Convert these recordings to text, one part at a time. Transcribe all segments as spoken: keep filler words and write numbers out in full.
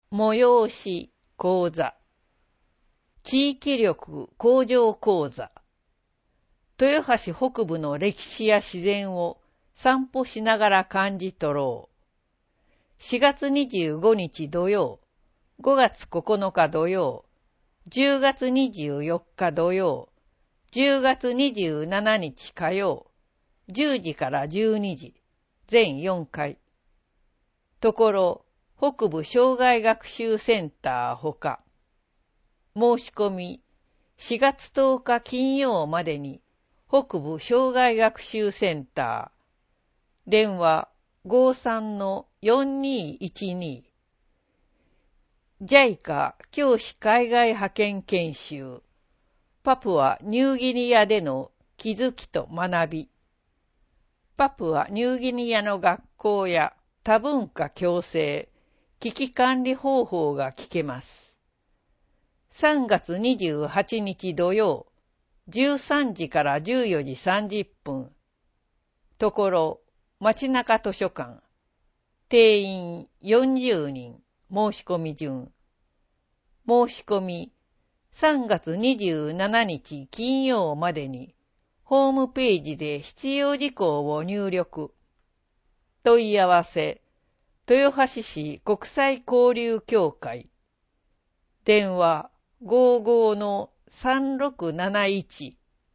催し講座、地域力向上講座、豊橋北部の歴史や自然を散歩しながら感じ取ろう。しがつにじゅうごにち土曜、ごがつここのか土曜、じゅうがつにじゅうよっか土曜、じゅうがつにじゅうしちにち火曜、じゅうじからじゅうにじ、全よんかい。ところ、北部障害学習センターほか。申し込み、しがつとおか金曜までに、北部障害学習センター。電話 ごさんのよんにいちに。ジャイカ 教師海外派遣研修。パプアニューギニアでの気づきと学び。パプアニューギニアの学校や多文化共生、危機管理方法が聞けます。さんがつにじゅうはちにち土曜、じゅうさんじからじゅうよじさんじゅっぷん。ところ、街中図書館。定員よんじゅうにん、申し込み順。申し込み、さんがつにじゅうしちにち金曜までに、ホームページで必要事項を入力。問い合わせ、豊橋市国際交流協会。電話 ごじゅうごのさんろくなないち。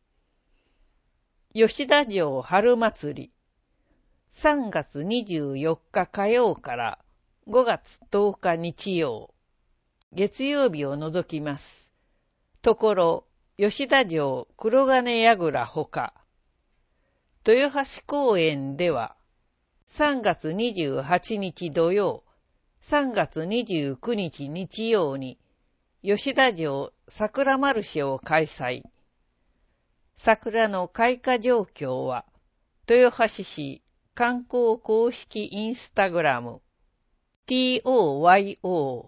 吉田城春祭り。さんがつにじゅうよっか火曜からごがつとおか日曜。月曜日を除きます。ところ、吉田城黒金櫓ほか。豊橋公園では、さんがつにじゅうはちにち土曜、さんがつにじゅうくにち日曜に、吉田城桜マルシェを開催。桜の開花状況は、豊橋市観光公式インスタグラム、トヨ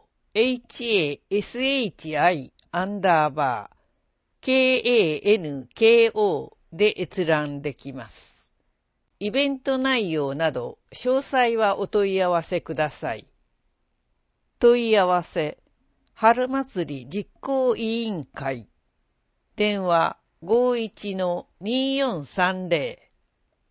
ハシアンダーバー、kanko で閲覧できます。イベント内容など、詳細はお問い合わせください。問い合わせ、春祭り実行委員会。電話 ごじゅういちのにーよんさんぜろ。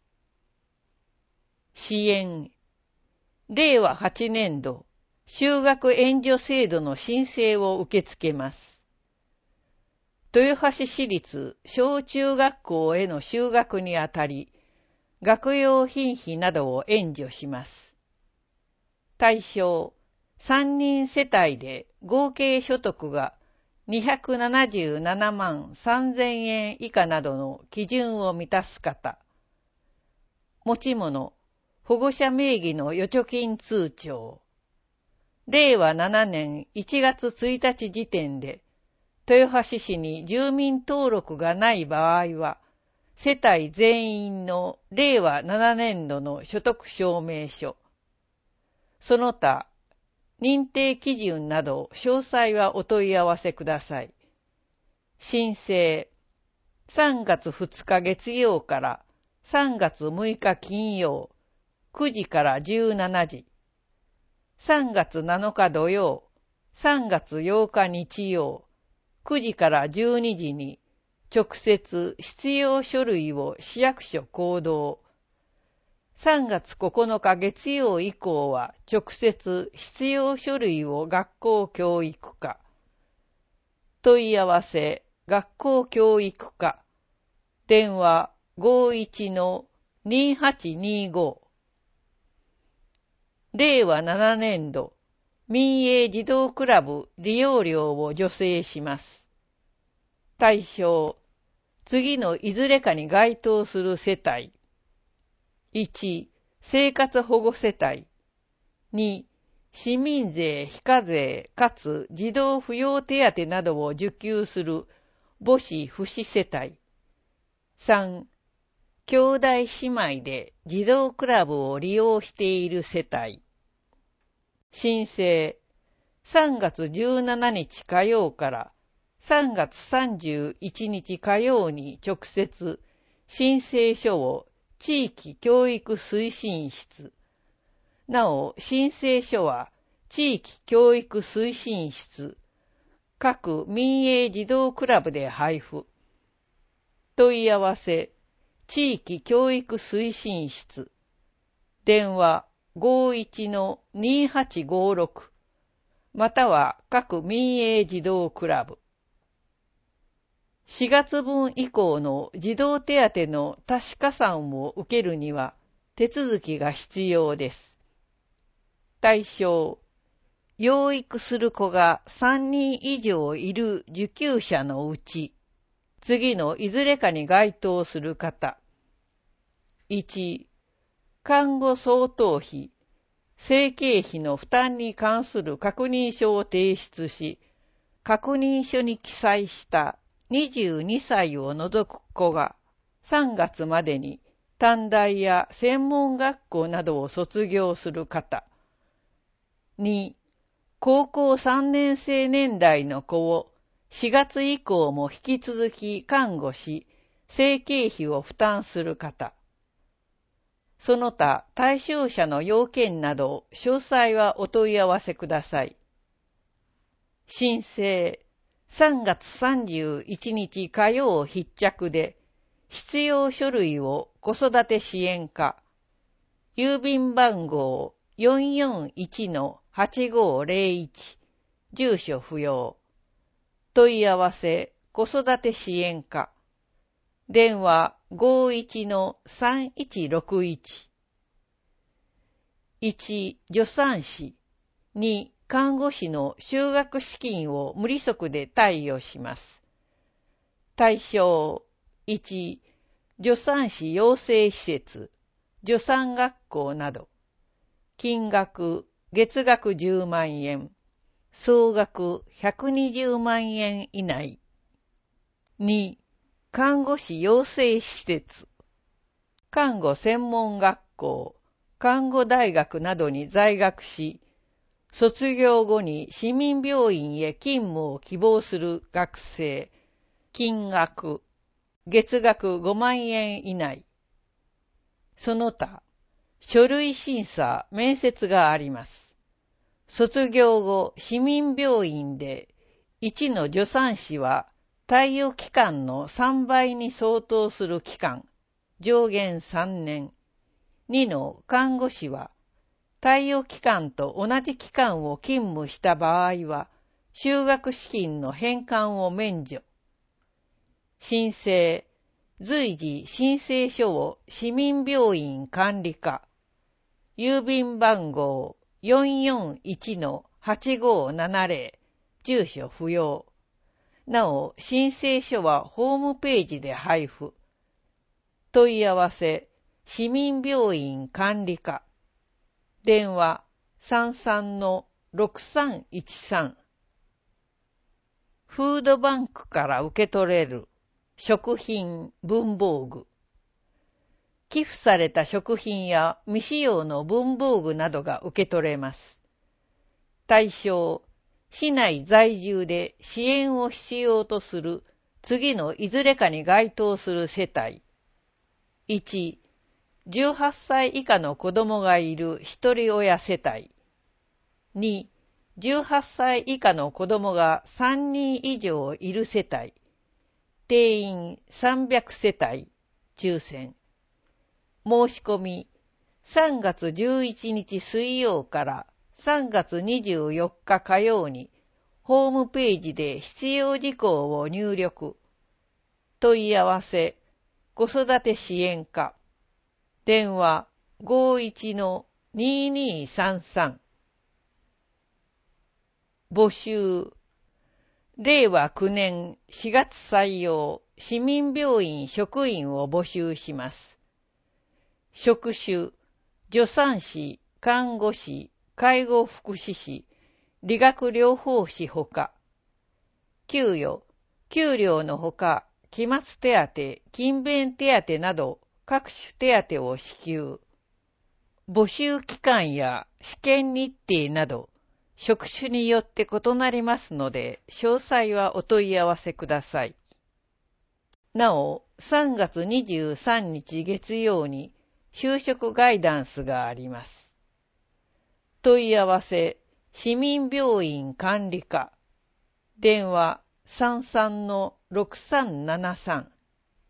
支援。れいわはちねんど、就学援助制度の申請を受け付けます。豊橋市立小中学校への就学にあたり、学用品費などを援助します。対象、さんにん世帯で合計所得がにひゃくななじゅうななまんさんぜんえん以下などの基準を満たす方。持ち物、保護者名義の預貯金通帳。れいわななねんいちがつついたち時点で、豊橋市に住民登録がない場合は、世帯全員のれいわななねんどの所得証明書。その他、認定基準など詳細はお問い合わせください。申請、さんがつふつか月曜からさんがつむいか金曜、くじからじゅうしちじ。さんがつなのか土曜、さんがつようか日曜、くじからじゅうにじに直接必要書類を市役所公道。さんがつここのか月曜以降は直接必要書類を学校教育課。問い合わせ、学校教育課。電話 ごじゅういちのにーはちにーご。れいわななねんど、民営児童クラブ利用料を助成します。対象、次のいずれかに該当する世帯。いち、生活保護世帯。に、市民税非課税かつ児童扶養手当などを受給する母子父子世帯。さん、兄弟姉妹で児童クラブを利用している世帯。申請、さんがつじゅうしちにち火曜からさんがつさんじゅういちにち火曜に直接申請書を地域教育推進室。なお、申請書は地域教育推進室、各民営児童クラブで配布。問い合わせ、地域教育推進室、電話 ごじゅういちのにはちごろく、または各民営児童クラブ。しがつぶん以降の児童手当の多子加算を受けるには手続きが必要です。対象、養育する子がさんにん以上いる受給者のうち、次のいずれかに該当する方。いち、看護相当費、生計費の負担に関する確認書を提出し、確認書に記載したにじゅうにさいを除く子がさんがつまでに短大や専門学校などを卒業する方。に、高校さんねん生年代の子をしがつ以降も引き続き看護し、生計費を負担する方。その他対象者の要件など詳細はお問い合わせください。申請、さんがつさんじゅういちにち火曜必着で、必要書類を子育て支援課、郵便番号 よんよんいちのはちごぜろいち、住所不要。問い合わせ、子育て支援課。電話 ごじゅういちのさんいちろくいち。いち、助産師。に、看護師の就学資金を無利息で貸与します。対象、いち、助産師養成施設、助産学校など。金額、月額じゅうまんえん。総額ひゃくにじゅうまんえん以内。に、看護師養成施設、看護専門学校、看護大学などに在学し、卒業後に市民病院へ勤務を希望する学生、金額、月額ごまんえん以内。その他、書類審査、面接があります。卒業後、市民病院で、いちの助産師は、貸与期間のさんばいに相当する期間、上限さんねん。にの看護師は、貸与期間と同じ期間を勤務した場合は、就学資金の返還を免除。申請、随時申請書を市民病院管理課、郵便番号 よんよんいちのはちごななぜろ、住所不要。なお、申請書はホームページで配布。問い合わせ、市民病院管理課。電話 さんさんのろくさんいちさん。フードバンクから受け取れる食品、文房具。寄付された食品や未使用の文房具などが受け取れます。対象、市内在住で支援を必要とする次のいずれかに該当する世帯。いち、じゅうはっさい以下の子供がいる一人親世帯。に、じゅうはっさい以下の子供がさんにん以上いる世帯。定員さんびゃくせたい、抽選。申し込み、さんがつじゅういちにち水曜からさんがつにじゅうよっか火曜に、ホームページで必要事項を入力。問い合わせ、子育て支援課。電話 ごじゅういちのににさんさん。募集。れいわきゅうねんしがつ採用、市民病院職員を募集します。職種、助産師、看護師、介護福祉士、理学療法士ほか。給与、給料のほか、期末手当、勤勉手当など各種手当を支給。募集期間や試験日程など、職種によって異なりますので、詳細はお問い合わせください。なお、さんがつにじゅうさんにち月曜に就職ガイダンスがあります。問い合わせ、 市民病院管理課、電話 さんさんのろくさんななさん。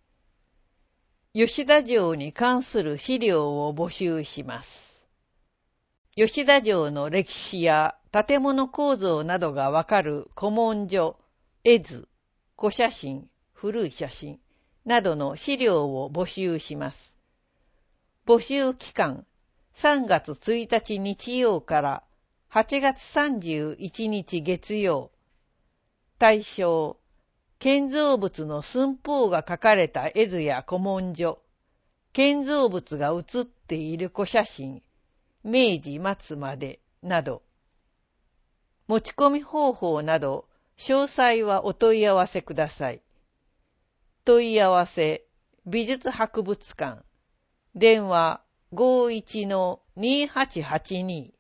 吉田城に関する資料を募集します。吉田城の歴史や建物構造などがわかる古文書、絵図、古写真、古い写真などの資料を募集します。募集期間、さんがつついたち日曜からはちがつさんじゅういちにち月曜。対象、建造物の寸法が書かれた絵図や古文書、建造物が写っている古写真、明治末までなど。持ち込み方法など、詳細はお問い合わせください。問い合わせ、美術博物館、電話 ごいちのにはちはちに。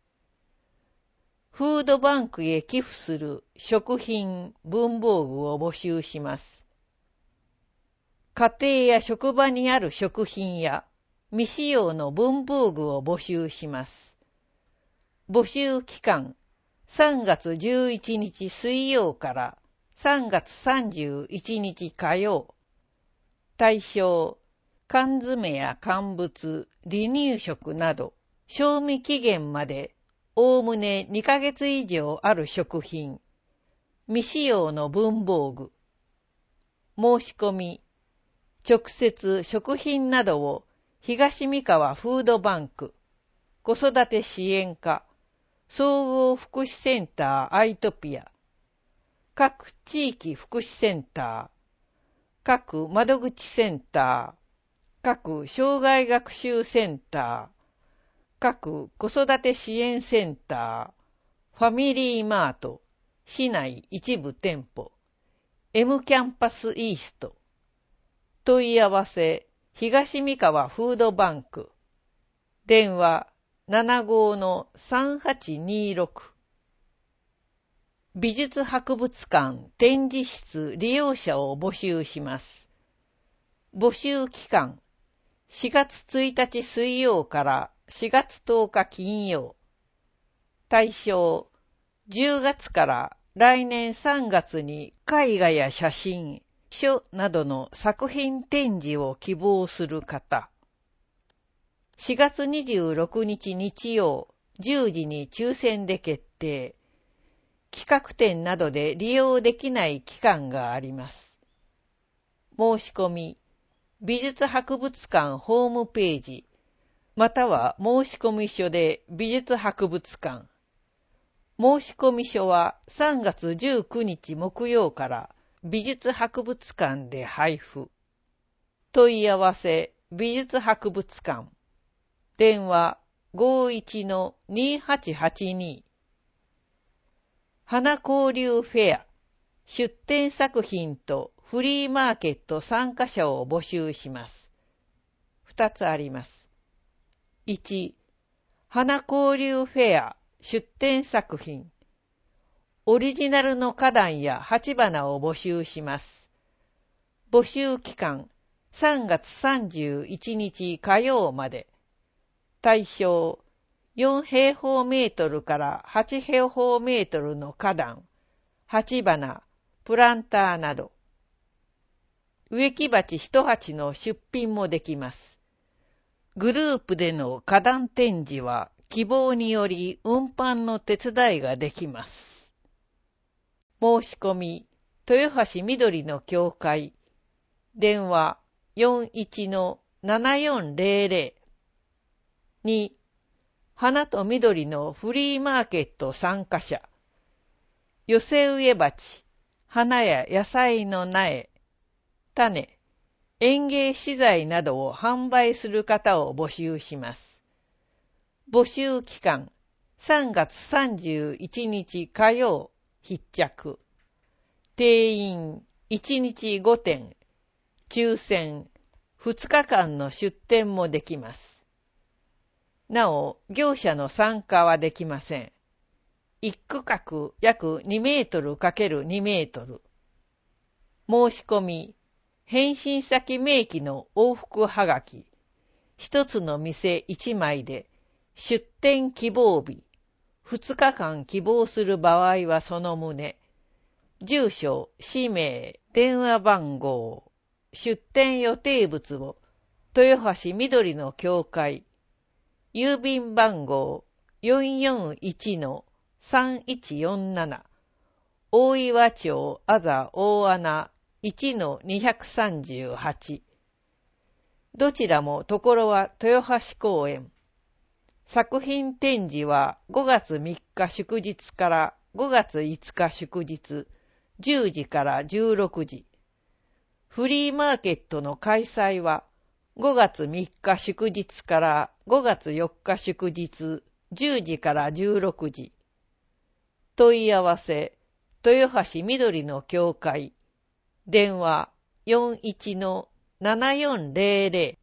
フードバンクへ寄付する食品、文房具を募集します。家庭や職場にある食品や未使用の文房具を募集します。募集期間、さんがつじゅういちにち水曜からさんがつさんじゅういちにち火曜。対象、缶詰や乾物、離乳食など、賞味期限までおおむねにかげつ以上ある食品、未使用の文房具。申し込み、直接食品などを東三河フードバンク、子育て支援課、総合福祉センターアイトピア、各地域福祉センター、各窓口センター、各障害学習センター、各子育て支援センター、ファミリーマート、市内一部店舗、M キャンパスイースト、問い合わせ、東三河フードバンク、電話 ななごのさんはちにろく。美術博物館展示室利用者を募集します。募集期間、しがつついたち水曜からしがつとおか金曜。対象、じゅうがつから来年さんがつに絵画や写真、書などの作品展示を希望する方。しがつにじゅうろくにち日曜じゅうじに抽選で決定。企画展などで利用できない期間があります。申し込み、美術博物館ホームページ、または申込書で美術博物館。申込書はさんがつじゅうくにち木曜から美術博物館で配布。問い合わせ、美術博物館。電話 ごいちのにはちはちに。花交流フェア、出展作品とフリーマーケット参加者を募集します。二つあります。いち、花交流フェア、出展作品。オリジナルの花壇や鉢花を募集します。募集期間、さんがつさんじゅういちにち火曜まで。対象、よんへいほうメートルからはちへいほうメートルの花壇、鉢花、プランターなど。植木鉢一鉢の出品もできます。グループでの花壇展示は希望により運搬の手伝いができます。申し込み、豊橋緑の協会、電話 よんいちのななよんぜろぜろ。に、花と緑のフリーマーケット参加者。寄せ植え鉢、花や野菜の苗、種、園芸資材などを販売する方を募集します。募集期間、さんがつさんじゅういちにち火曜、必着。定員いちにちごてん、抽選、ふつかかんの出店もできます。なお、業者の参加はできません。一区画約にメートルかけるにメートル。申し込み、返信先明記の往復はがき、一つの店いちまいで、出店希望日、 二日間希望する場合はその旨、住所、氏名、電話番号、出店予定物を豊橋緑の教会、郵便番号 よんよんいちのさんいちよんなな、大岩町あざ大穴 いちのにさんはち。どちらもところは豊橋公園。作品展示はごがつみっか祝日からごがついつか祝日、じゅうじからじゅうろくじ。フリーマーケットの開催はごがつみっか祝日からごがつよっか祝日、じゅうじからじゅうろくじ。問い合わせ、豊橋緑の教会。電話 よんいちのななよんゼロゼロ